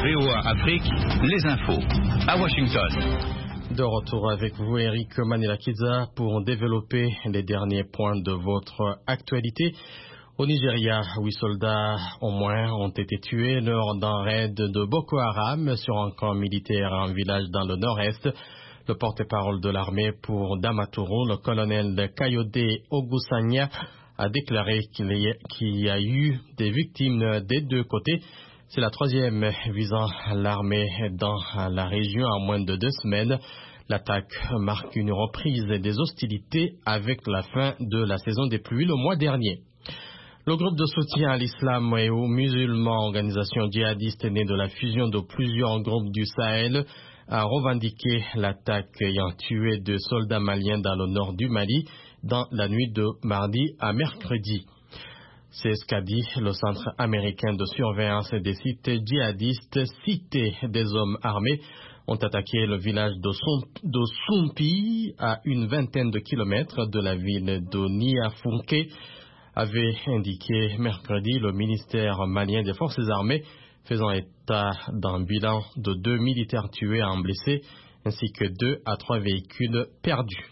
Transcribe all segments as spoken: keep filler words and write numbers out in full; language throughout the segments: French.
V O A Afrique, les infos. À Washington. De retour avec vous, Eric Manilakiza, pour développer les derniers points de votre actualité. Au Nigeria, huit soldats au moins ont été tués lors d'un raid de Boko Haram sur un camp militaire à un village dans le nord-est. Le porte-parole de l'armée pour Damaturu, le colonel Kayode Ogusanya, a déclaré qu'il y a eu des victimes des deux côtés. C'est la troisième visant l'armée dans la région en moins de deux semaines. L'attaque marque une reprise des hostilités avec la fin de la saison des pluies le mois dernier. Le groupe de soutien à l'islam et aux musulmans, organisation djihadiste née de la fusion de plusieurs groupes du Sahel, a revendiqué l'attaque ayant tué deux soldats maliens dans le nord du Mali dans la nuit de mardi à mercredi. C'est ce qu'a dit le Centre américain de surveillance des sites djihadistes. Cité des hommes armés ont attaqué le village de Soumpi à une vingtaine de kilomètres de la ville de Niafunke, avait indiqué mercredi le ministère malien des forces armées, faisant état d'un bilan de deux militaires tués et un blessé, ainsi que deux à trois véhicules perdus.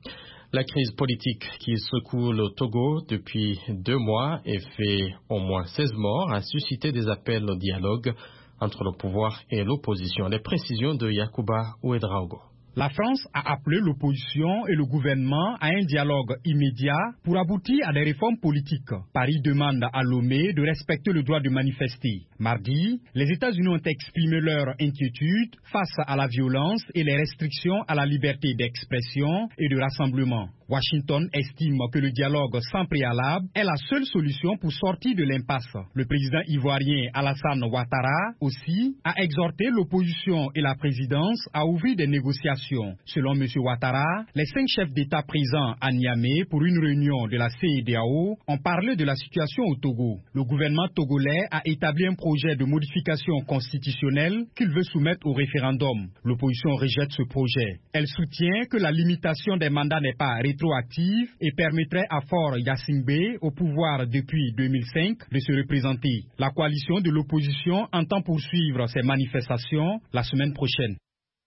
La crise politique qui secoue le Togo depuis deux mois et fait au moins seize morts a suscité des appels au dialogue entre le pouvoir et l'opposition. Les précisions de Yacouba Ouedraogo. La France a appelé l'opposition et le gouvernement à un dialogue immédiat pour aboutir à des réformes politiques. Paris demande à Lomé de respecter le droit de manifester. Mardi, les États-Unis ont exprimé leur inquiétude face à la violence et les restrictions à la liberté d'expression et de rassemblement. Washington estime que le dialogue sans préalable est la seule solution pour sortir de l'impasse. Le président ivoirien Alassane Ouattara aussi a exhorté l'opposition et la présidence à ouvrir des négociations. Selon M. Ouattara, les cinq chefs d'État présents à Niamey pour une réunion de la C E D E A O ont parlé de la situation au Togo. Le gouvernement togolais a établi un projet de modification constitutionnelle qu'il veut soumettre au référendum. L'opposition rejette ce projet. Elle soutient que la limitation des mandats n'est pas rétroactive et permettrait à Faure Gnassingbé, au pouvoir depuis deux mille cinq, de se représenter. La coalition de l'opposition entend poursuivre ces manifestations la semaine prochaine.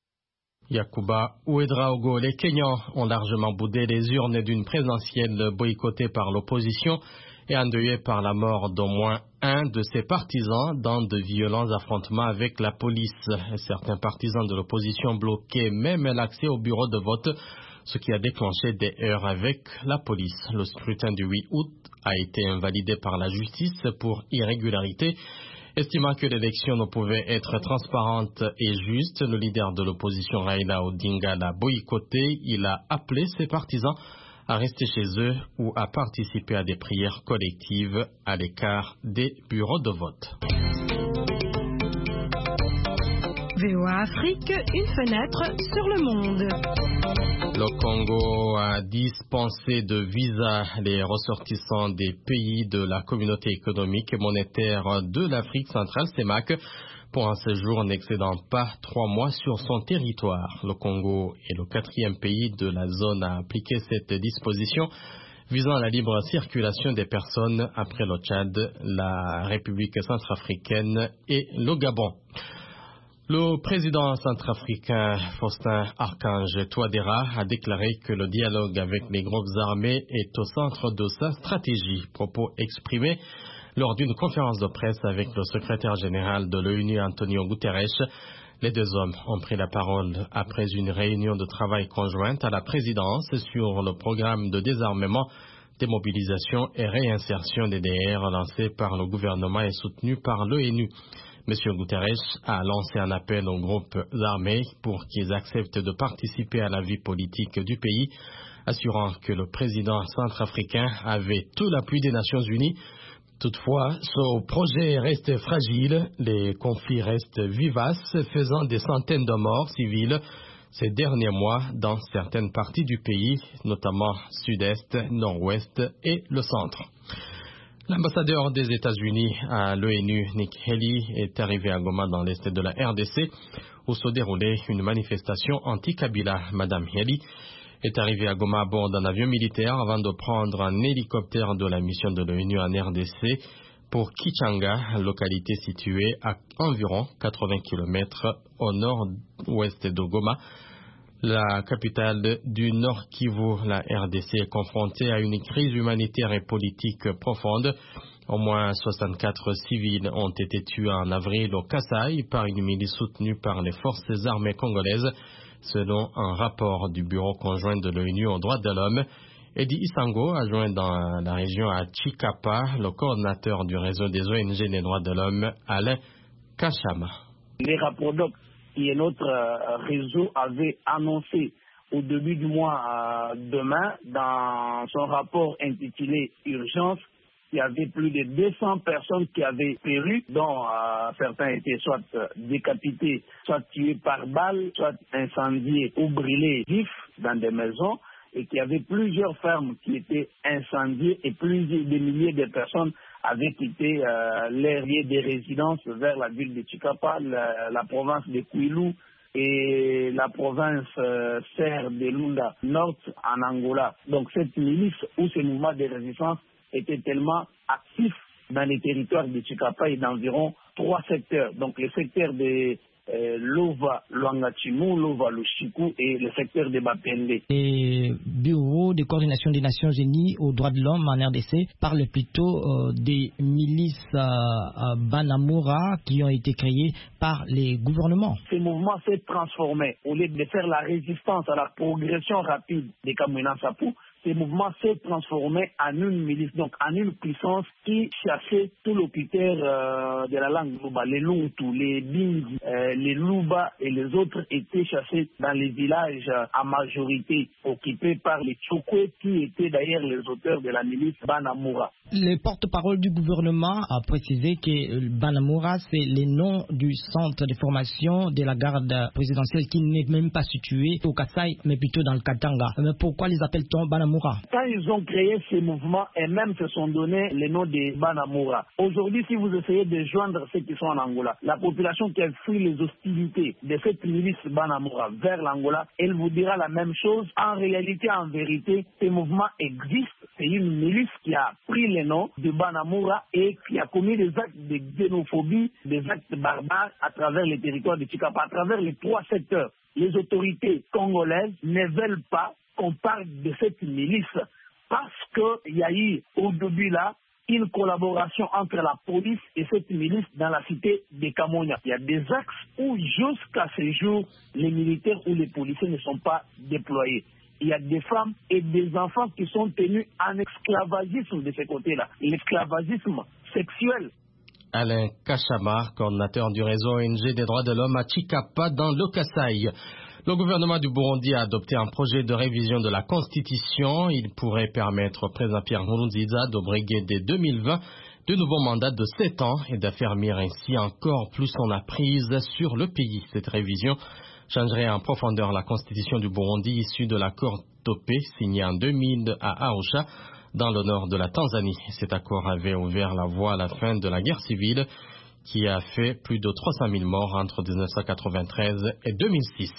Yacouba Ouedraogo, les Kenyans ont largement boudé les urnes d'une présidentielle boycottée par l'opposition et endeuillée par la mort d'au moins un de ses partisans dans de violents affrontements avec la police. Certains partisans de l'opposition bloquaient même l'accès au bureau de vote, ce qui a déclenché des heurts avec la police. Le scrutin du huit août a été invalidé par la justice pour irrégularité. Estimant que l'élection ne pouvait être transparente et juste, le leader de l'opposition Raila Odinga l'a boycotté. Il a appelé ses partisans à rester chez eux ou à participer à des prières collectives à l'écart des bureaux de vote. V O A Afrique, une fenêtre sur le monde. Le Congo a dispensé de visa les ressortissants des pays de la communauté économique et monétaire de l'Afrique centrale, C E M A C, pour un séjour n'excédant pas trois mois sur son territoire. Le Congo est le quatrième pays de la zone à appliquer cette disposition visant la libre circulation des personnes après le Tchad, la République centrafricaine et le Gabon. Le président centrafricain Faustin Archange Touadéra a déclaré que le dialogue avec les groupes armés est au centre de sa stratégie. Propos exprimés lors d'une conférence de presse avec le secrétaire général de l'ONU Antonio Guterres. Les deux hommes ont pris la parole après une réunion de travail conjointe à la présidence sur le programme de désarmement, démobilisation et réinsertion des D R lancé par le gouvernement et soutenu par l'ONU. M. Guterres a lancé un appel aux groupes armés pour qu'ils acceptent de participer à la vie politique du pays, assurant que le président centrafricain avait tout l'appui des Nations Unies. Toutefois, ce projet reste fragile, les conflits restent vivaces, faisant des centaines de morts civiles ces derniers mois dans certaines parties du pays, notamment sud-est, nord-ouest et le centre. L'ambassadeur des États-Unis à l'ONU, Nikki Haley, est arrivé à Goma dans l'est de la R D C où se déroulait une manifestation anti-Kabila. Madame Haley est arrivée à Goma à bord d'un avion militaire avant de prendre un hélicoptère de la mission de l'ONU en R D C pour Kichanga, localité située à environ quatre-vingts kilomètres au nord-ouest de Goma. La capitale du Nord Kivu, la R D C, est confrontée à une crise humanitaire et politique profonde. Au moins soixante-quatre civils ont été tués en avril au Kasaï par une milice soutenue par les forces armées congolaises, selon un rapport du Bureau conjoint de l'ONU aux droits de l'homme. Eddie Isango, adjoint dans la région à Chikapa, le coordinateur du réseau des O N G des droits de l'homme, Alain Kachama. Les Raprodoc, qui est notre euh, réseau, avait annoncé au début du mois euh, demain, dans son rapport intitulé « Urgence », qu'il y avait plus de deux cents personnes qui avaient péri, dont euh, certains étaient soit décapités, soit tués par balle, soit incendiés ou brûlés vifs dans des maisons, et qu'il y avait plusieurs fermes qui étaient incendiées et plusieurs des milliers de personnes avaient quitté euh, leur lieu de résidence vers la ville de Chikapa, la, la province de Kwilu et la province euh, serbe de Lunda Nord en Angola. Donc cette milice ou ce mouvement de résistance était tellement actif dans les territoires de Chikapa et d'environ trois secteurs. Donc le secteur de Euh, Lova Luangachimu, Lova Lushiku et le secteur de Bapende. Les bureaux de coordination des Nations Unies aux droits de l'homme en R D C parlent plutôt euh, des milices euh, euh, Banamura qui ont été créées par les gouvernements. Ce mouvement s'est transformé. Au lieu de faire la résistance à la progression rapide des Kamwina Sapu, ce mouvement s'est transformé en une milice, donc en une puissance qui chassait tous les critères euh, de la langue Luba, les Luntu, les Bindi, euh, les Luba et les autres étaient chassés dans les villages euh, à majorité occupés par les Tchokwe qui étaient d'ailleurs les auteurs de la milice Banamura. Le porte-parole du gouvernement a précisé que Banamura, c'est le nom du centre de formation de la garde présidentielle qui n'est même pas situé au Kasaï, mais plutôt dans le Katanga. Mais pourquoi les appelle-t-on Banamura? Quand ils ont créé ces mouvements et même se sont donné le nom de Banamura. Aujourd'hui, si vous essayez de joindre ceux qui sont en Angola, la population qui a fui les hostilités de cette milice Banamura vers l'Angola, elle vous dira la même chose. En réalité, en vérité, ces mouvements existent. C'est une milice qui a pris le nom de Banamura et qui a commis des actes de xénophobie, des actes barbares à travers les territoires de Chikapa, à travers les trois secteurs. Les autorités congolaises ne veulent pas qu'on parle de cette milice parce qu'il y a eu au début là une collaboration entre la police et cette milice dans la cité de Kamonia. Il y a des axes où jusqu'à ce jour, les militaires ou les policiers ne sont pas déployés. Il y a des femmes et des enfants qui sont tenus en esclavagisme de ce côté-là, l'esclavagisme sexuel. Alain Kachama, coordinateur du réseau O N G des droits de l'homme à Chikapa dans le Kasaï. Le gouvernement du Burundi a adopté un projet de révision de la Constitution. Il pourrait permettre au président Pierre Nkurunziza de briguer dès deux mille vingt de nouveaux mandats de sept ans et d'affermir ainsi encore plus son emprise sur le pays. Cette révision changerait en profondeur la Constitution du Burundi issue de l'accord Topé signé en deux mille à Arusha dans le nord de la Tanzanie. Cet accord avait ouvert la voie à la fin de la guerre civile qui a fait plus de trois cent mille morts entre mille neuf cent quatre-vingt-treize et deux mille six.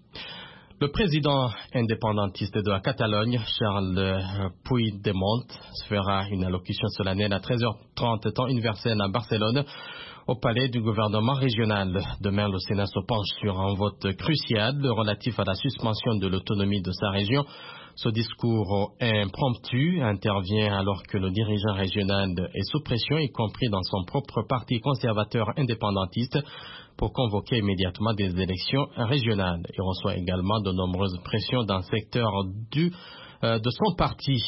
Le président indépendantiste de la Catalogne, Charles Puigdemont, fera une allocution solennelle à treize heures trente temps universel à Barcelone, au palais du gouvernement régional. Demain, le Sénat se penche sur un vote crucial relatif à la suspension de l'autonomie de sa région. Ce discours impromptu intervient alors que le dirigeant régional est sous pression, y compris dans son propre parti conservateur indépendantiste, pour convoquer immédiatement des élections régionales. Il reçoit également de nombreuses pressions dans le secteur du, euh, de son parti.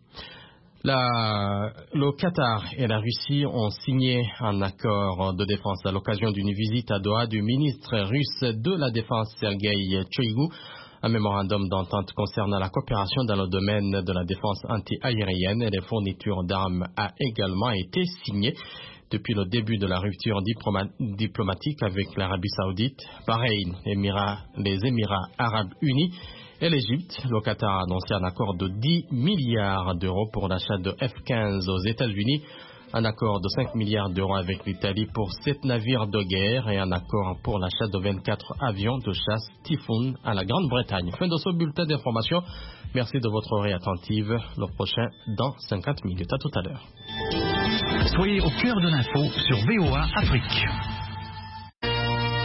La, le Qatar et la Russie ont signé un accord de défense à l'occasion d'une visite à Doha du ministre russe de la Défense Sergueï Shoigu. Un mémorandum d'entente concernant la coopération dans le domaine de la défense anti-aérienne et les fournitures d'armes a également été signé. Depuis le début de la rupture diploma- diplomatique avec l'Arabie Saoudite, Bahreïn, Émirats, les Émirats Arabes Unis et l'Égypte, le Qatar a annoncé un accord de dix milliards d'euros pour l'achat de F quinze aux États-Unis, un accord de cinq milliards d'euros avec l'Italie pour sept navires de guerre et un accord pour l'achat de vingt-quatre avions de chasse Typhoon à la Grande-Bretagne. Fin de ce bulletin d'information. Merci de votre oreille attentive. Le prochain dans cinquante minutes. À tout à l'heure. Soyez au cœur de l'info sur V O A Afrique.